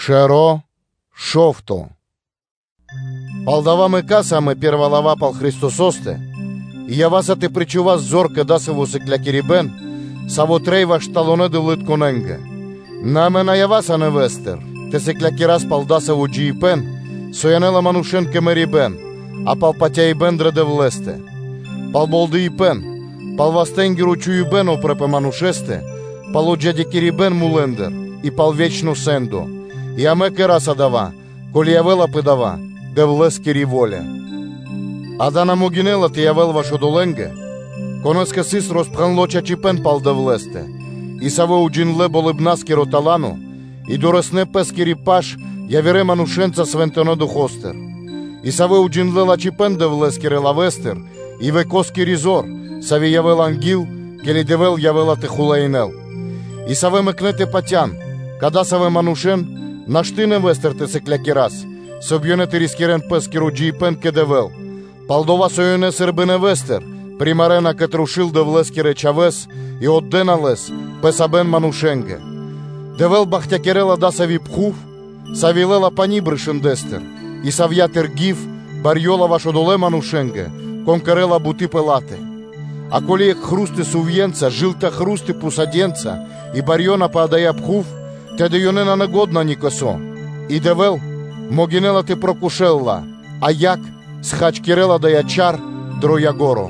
Шеро, шовто. Палдаваме касаме первалава пал Христососте, и я вас ты причувас зорка дасову секлякирибен, саво трейва шталоне дылыт коненге. Намена я вас невестер, те секлякирас пал дасову джиипен, соянела манушен кемерибен, а пал патяибен дредевлесте. Пал болдиипен, пал вастенгеру чуюбен опрепе манушесте, пал оджадикирибен мулендер, и пал вечно сендо. И аме кераса дава, коли явела педава, девлес кириволя. Адана могинела ти явел вашо доленге, конеска сис розпханло чачипен пал девлесте, и саво уджинле болебнас кироталану, и доресне пес кирипаш, явире манушенца свентено духостер. И саво уджинле лачипен девлес кирелавестер, и векос киризор, сави явел ангил, кели девел явела техулейнел. И саве мекнете патян, когда саве манушен, наштине вестерте секлякирас, собьонете рискирен пескиру джипен кедевел. Палдова союне сербене вестер, примарена кетрушил девлескире чавес и отдена лес, песабен манушенге. Девел бахтякерела дасави пхув, савилела панибрышен дестер, и савьятер гив, барьола вашо доле манушенге, конкерела бути пелате. А коли ек хрусты сувьенца, жилта хрусты пусаденца, и барьона падая пхув, те дейонена негодна никосо. И девел, могинела ти прокушелла, а як схачкирела да ячар дроягоро.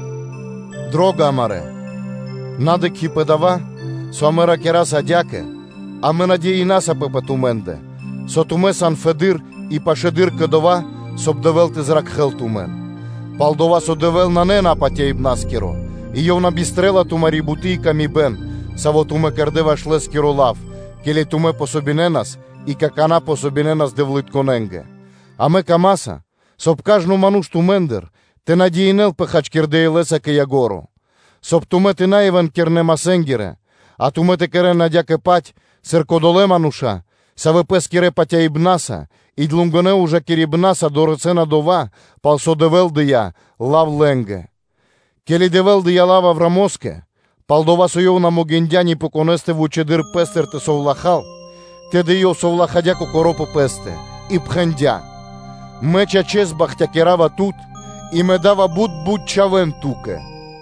Дрога амаре, надек хипедава, со амера кераса дяке, а ме надеи наса пепетуменде, со туме сан федир и пашедир кедова, соб девел ти зрак хелтумен. Палдова со девел на не напатя ибнаскиро, и йовна бистрела тумари бутийка ми бен, саво туме кердева шлескиро лав, келе туме пособиненас и какана пособиненас девлит коненге. А ме камаса, соб кажну мануш тумендер, те надиенел пехач кирдеи леса ке ягоро. Соб туме те наивен кирне масенгире, а туме те керен надяке пать, серкодоле мануша, саве пес кире патя ибнаса, и длунгоне уже кирибнаса до рецена дова, палсо девел дия, лав ленге. Кели девел дия лава врамоске, палдова сојовна могендјани поконесте во чедир пестерте совлахал, те да ио совлахадјако коропо песте, и пхендја. Меча чез бахтякерава тут, и ме дава буд чавен туке.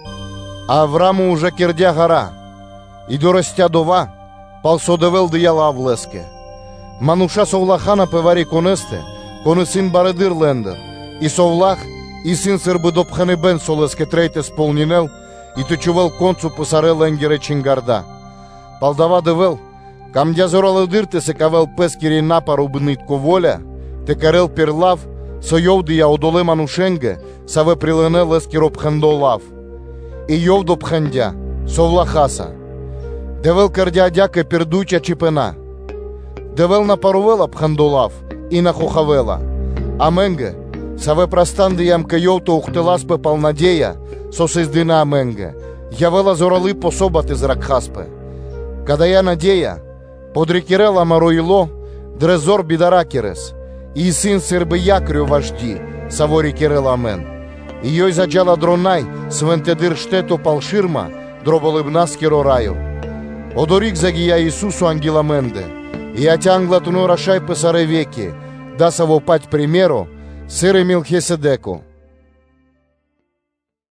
А Авраму уже кирдја гара, и дорестја дова, палсо девел дија лавлеске. Мануша совлахана певари конесте, коне син баредир лендер, и совлах, и син сърбы допхане бен солеске трейте сполнинел, и те чувал концу посаре ленгере чингарда. Палдава девел, кам дязорал дирте се кавел пескири напар убнитко воля, те карел перлав, со јовди ја одоле манушенге, саве прилене лескиро пхендо лав. И јовдо пхендя, совлахаса. Девел кардя дяке пердуча чипена. Девел напаровела пхендо лав, и нахохавела. А менге, саве прастанди ямка јовто ухтелас пе палнадеја, со сездина менге, јавела зорали пособате зрак хаспе. Када ја надеја, подрекирела мароило, дрезор бидаракерес, и син сирбе јакрю важди, савори кирела мен. И јој заđала дронай, свентедир штето палширма, дроболебнаскиро рајо. Одорик загија Исусу ангеламенде, и атјанглатуно рашај песаре веке, да саво пать примеро, сире Милхеседеко.